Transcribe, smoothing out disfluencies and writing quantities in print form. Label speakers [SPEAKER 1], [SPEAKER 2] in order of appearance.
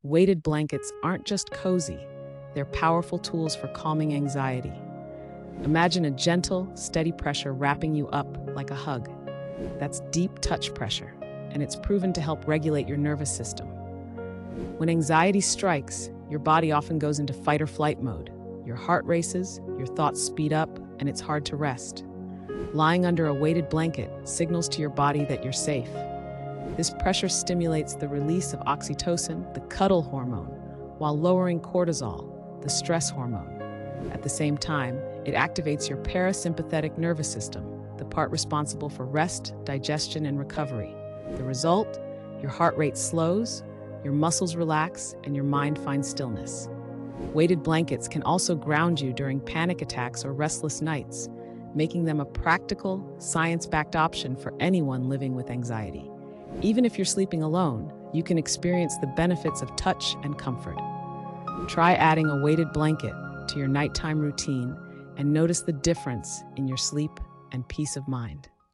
[SPEAKER 1] Weighted blankets aren't just cozy, they're powerful tools for calming anxiety. Imagine a gentle, steady pressure wrapping you up like a hug. That's deep touch pressure, and it's proven to help regulate your nervous system. When anxiety strikes, your body often goes into fight or flight mode. Your heart races, your thoughts speed up, and it's hard to rest. Lying under a weighted blanket signals to your body that you're safe. This pressure stimulates the release of oxytocin, the cuddle hormone, while lowering cortisol, the stress hormone. At the same time, it activates your parasympathetic nervous system, the part responsible for rest, digestion, and recovery. The result? Your heart rate slows, your muscles relax, and your mind finds stillness. Weighted blankets can also ground you during panic attacks or restless nights, making them a practical, science-backed option for anyone living with anxiety. Even if you're sleeping alone, you can experience the benefits of touch and comfort. Try adding a weighted blanket to your nighttime routine and notice the difference in your sleep and peace of mind.